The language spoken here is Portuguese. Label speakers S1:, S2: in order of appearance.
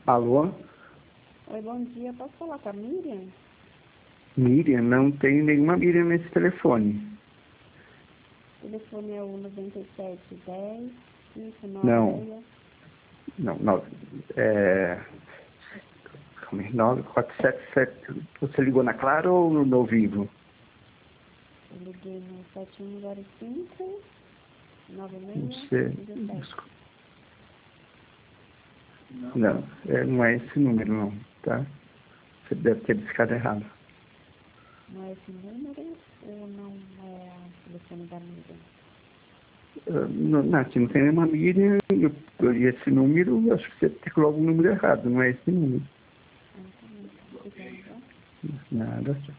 S1: Alô?
S2: Oi, bom dia. Posso falar com a Miriam?
S1: Miriam? Não tem nenhuma Miriam nesse telefone.
S2: O telefone é o 9710
S1: Não.
S2: 596.
S1: Não. Calma aí, 9477. Você ligou na Claro ou no Vivo?
S2: Eu liguei no 7105
S1: Não
S2: 96
S1: sei.
S2: 17.
S1: Desculpa. Não, não é esse número não, tá? Você deve ter discado errado.
S2: Não é esse número ou não é o telefone da Miriam?
S1: Não, aqui não tem nenhuma Miriam. E esse número, eu acho que você tem logo o número errado, não é esse número.
S2: Ah, tá bom. Obrigada.
S1: Nada.